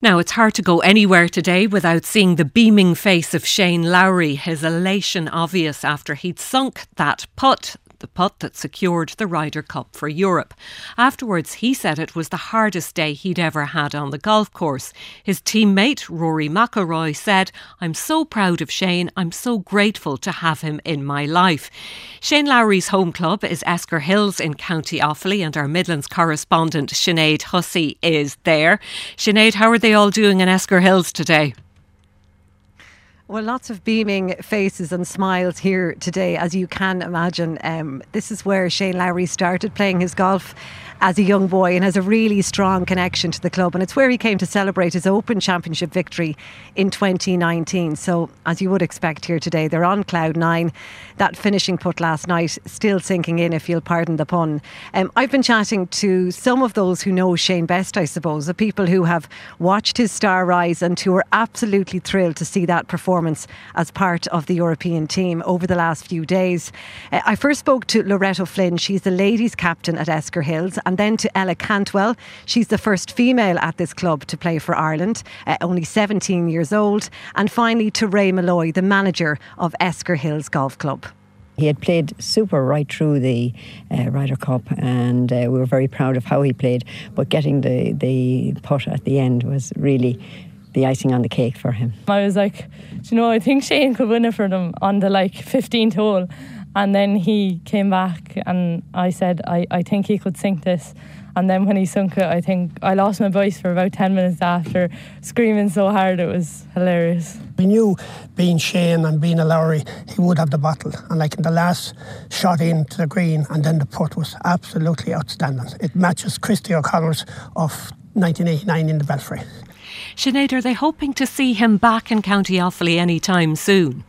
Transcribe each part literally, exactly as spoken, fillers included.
Now, it's hard to go anywhere today without seeing the beaming face of Shane Lowry, his elation obvious after he'd sunk that putt. The putt that secured the Ryder Cup for Europe. Afterwards, he said it was the hardest day he'd ever had on the golf course. His teammate, Rory McIlroy, said, "I'm so proud of Shane. I'm so grateful to have him in my life." Shane Lowry's home club is Esker Hills in County Offaly, and our Midlands correspondent Sinead Hussey is there. Sinead, how are they all doing in Esker Hills today? Well, lots of beaming faces and smiles here today, as you can imagine. Um, this is where Shane Lowry started playing his golf as a young boy and has a really strong connection to the club. And it's where he came to celebrate his Open Championship victory in twenty nineteen. So, as you would expect here today, they're on cloud nine. That finishing putt last night still sinking in, if you'll pardon the pun. Um, I've been chatting to some of those who know Shane best, I suppose, the people who have watched his star rise and who are absolutely thrilled to see that performance as part of the European team over the last few days. Uh, I first spoke to Loretta Flynn. She's the ladies captain at Esker Hills, and then to Ella Cantwell. She's the first female at this club to play for Ireland, uh, only seventeen years old. And finally to Ray Malloy, the manager of Esker Hills Golf Club. He had played super right through the uh, Ryder Cup, and uh, we were very proud of how he played, but getting the, the putt at the end was really the icing on the cake for him. I was like, do you know, I think Shane could win it for them on the like fifteenth hole. And then he came back and I said, I, I think he could sink this. And then when he sunk it, I think I lost my voice for about ten minutes after, screaming so hard. It was hilarious. We knew, being Shane and being a Lowry, he would have the bottle. And like in the last shot into the green, and then the putt was absolutely outstanding. It matches Christy O'Connor's of nineteen eighty-nine in the Belfry. Sinead, are they hoping to see him back in County Offaly anytime soon?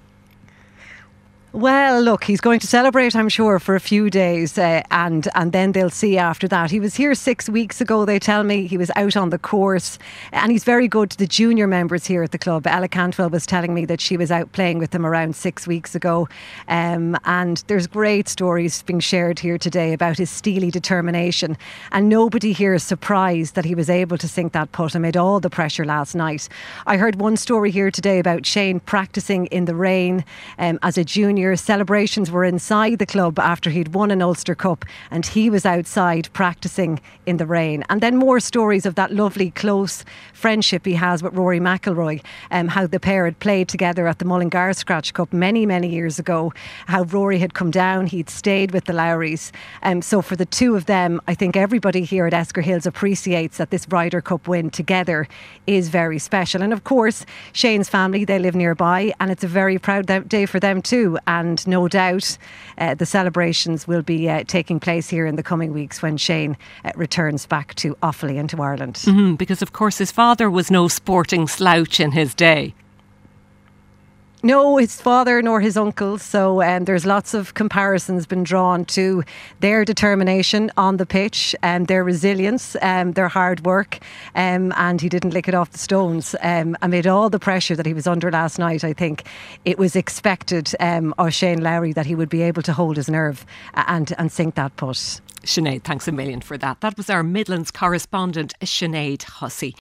Well, look, he's going to celebrate, I'm sure, for a few days uh, and and then they'll see after that. He was here six weeks ago, they tell me. He was out on the course and he's very good to the junior members here at the club. Ella Cantwell was telling me that she was out playing with them around six weeks ago. Um, and there's great stories being shared here today about his steely determination. And nobody here is surprised that he was able to sink that putt amid all the pressure last night. I heard one story here today about Shane practising in the rain um, as a junior. Celebrations were inside the club after he'd won an Ulster Cup and he was outside practising in the rain. And then more stories of that lovely close friendship he has with Rory McIlroy, um, how the pair had played together at the Mullingar Scratch Cup many, many years ago, how Rory had come down, he'd stayed with the Lowrys. Um, so for the two of them, I think everybody here at Esker Hills appreciates that this Ryder Cup win together is very special. And of course, Shane's family, they live nearby and it's a very proud day for them too. And no doubt uh, the celebrations will be uh, taking place here in the coming weeks when Shane uh, returns back to Offaly and to Ireland. Mm-hmm, because of course his father was no sporting slouch in his day. No, his father nor his uncles. So um, there's lots of comparisons been drawn to their determination on the pitch and their resilience, um, their hard work, um, and he didn't lick it off the stones. Um, amid all the pressure that he was under last night, I think it was expected um, of Shane Lowry that he would be able to hold his nerve and, and sink that putt. Sinead, thanks a million for that. That was our Midlands correspondent, Sinead Hussey.